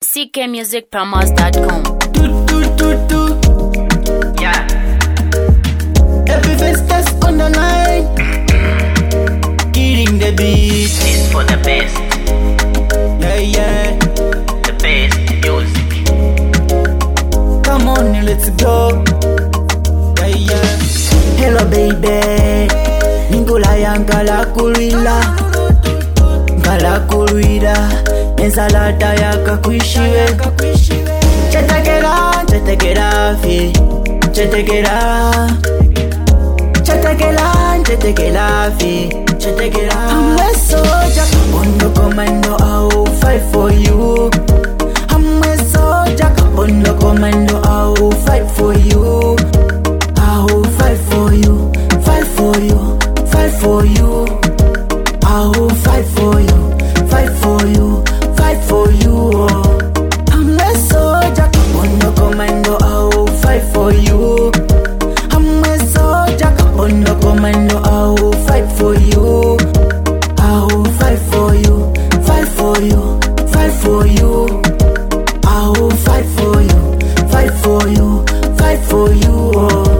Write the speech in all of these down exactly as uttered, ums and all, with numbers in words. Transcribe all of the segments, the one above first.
c k music promos dot com. Do, do, do, do. Yeah. Every face that's on the line. Eating the beat. This for the best. Yeah, yeah. The best music. Come on, let's go. Yeah, yeah. Hello, baby. Ningula yangala kulila. Ngala kulila. Ensalada yakakuishiwe. Chetekera, chetekera, fi. Chetekera. Chetekera, chetekera, fi. Chetekera. I'm a soldier. On the commando, I will fight for you. I'm a soldier. On the commando, I will fight for you. I will fight for you. Fight for you. Fight for you. I will fight for you. Fight for you. Fight for you. Oh. I'm a soldier. On the commando, I will fight for you. I'm a soldier. On the commando, I will fight for you. I will fight for you. Fight for you. Fight for you. I will fight for you. Fight for you. Fight for you. Oh.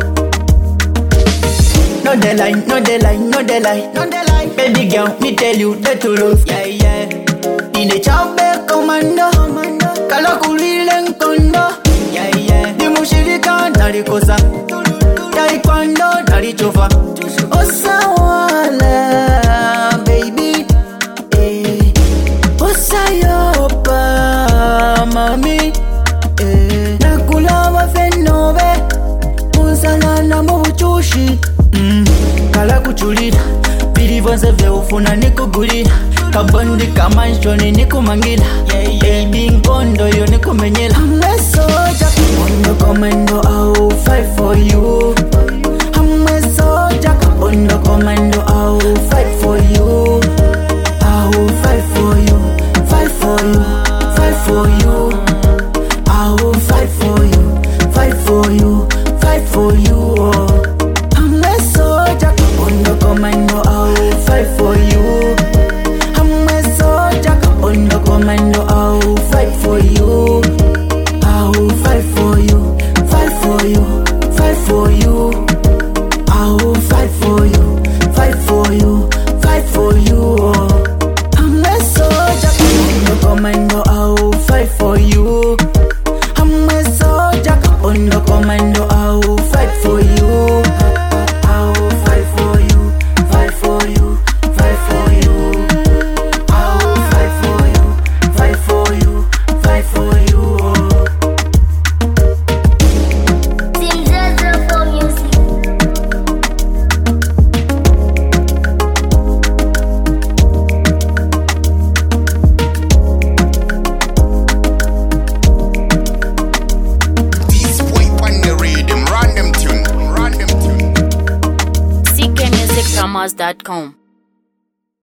No the line, no the line, no the line, no the line. Baby girl, me tell you the truth. Yeah, yeah. In the chamber commando, kala kulile nkondo. Yeah, yeah. Di mushirika narikosa, taekwondo narichofa. Osawala, baby. Eh. Osayopa, mami. Eh. Nakula wafenove, musala na muchushi. Mm. Kala kuchulira, vilivonze vya ufuna nikugulira. Kabondi kamanshoni nikumangila. Baby nkondo yo nikumenyela. I'm a soldier. On the commando, I will fight for you. I'm a soldier. On the commando, I will fight for you. I will fight for you. Fight for you. Fight for you. I will fight for you. Fight for you. Fight for you. Oh. I'm a soldier. On the commando, I will fight for you. I'm a soldier. On the commando, I will fight for you. I will fight for you. Fight for you. Fight for you. I will fight for you. Fight for you. Fight for you. Oh. I'm a soldier. On the commando, I will fight for you. I'm a soldier. On the commando, I will fight for you. I will fight for you. Fight for you. Fight for you. I will fight for you. Fight for you. Fight for you. Oh. Team Zaza for music. This boy on the rhythm, random tune, random tune. c k music promos dot com.